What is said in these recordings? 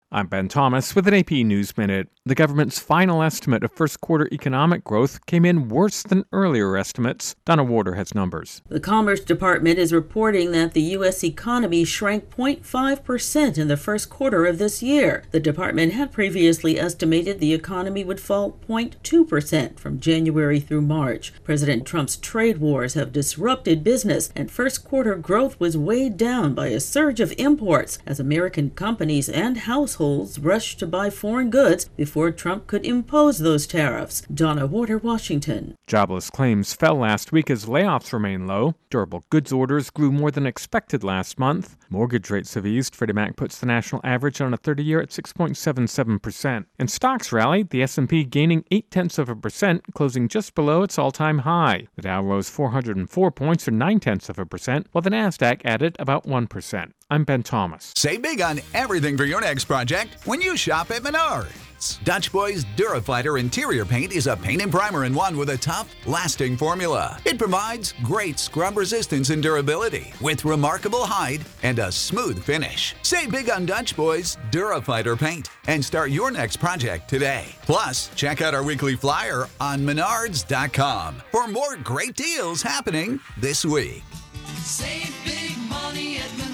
I'm Ben Thomas with an AP News Minute. The government's final estimate of first quarter economic growth came in worse than earlier estimates. Donna Warder has numbers. The Commerce Department is reporting that the U.S. economy shrank 0.5% in the first quarter of this year. The department had previously estimated the economy would fall 0.2% from January through March. President Trump's trade wars have disrupted business, and first quarter growth was weighed down by a surge of imports as American companies and households rushed to buy foreign goods before Trump could impose those tariffs. Donna Warder, Washington. Jobless claims fell last week as layoffs remain low. Durable goods orders grew more than expected last month. Mortgage rates have eased. Freddie Mac puts the national average on a 30-year at 6.77%. And stocks rallied, the S&P gaining 0.8%, closing just below its all-time high. The Dow rose 404 points or 0.9%, while the Nasdaq added about 1%. I'm Ben Thomas. Save big on everything for your next project when you shop at Menards. Dutch Boys Durafighter Interior Paint is a paint and primer in one with a tough, lasting formula. It provides great scrub resistance and durability with remarkable hide and a smooth finish. Save big on Dutch Boys Durafighter Paint and start your next project today. Plus, check out our weekly flyer on Menards.com for more great deals happening this week. Save big money at Menards.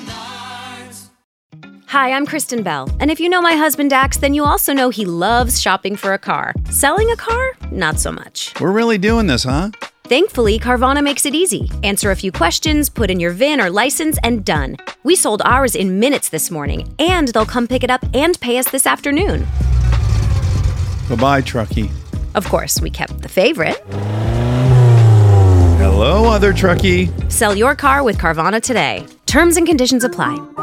Hi, I'm Kristen Bell, and if you know my husband Dax, then you also know he loves shopping for a car. Selling a car? Not so much. We're really doing this, huh? Thankfully, Carvana makes it easy. Answer a few questions, put in your VIN or license, and done. We sold ours in minutes this morning, and they'll come pick it up and pay us this afternoon. Bye-bye, truckie. Of course, we kept the favorite. Hello, other truckie. Sell your car with Carvana today. Terms and conditions apply.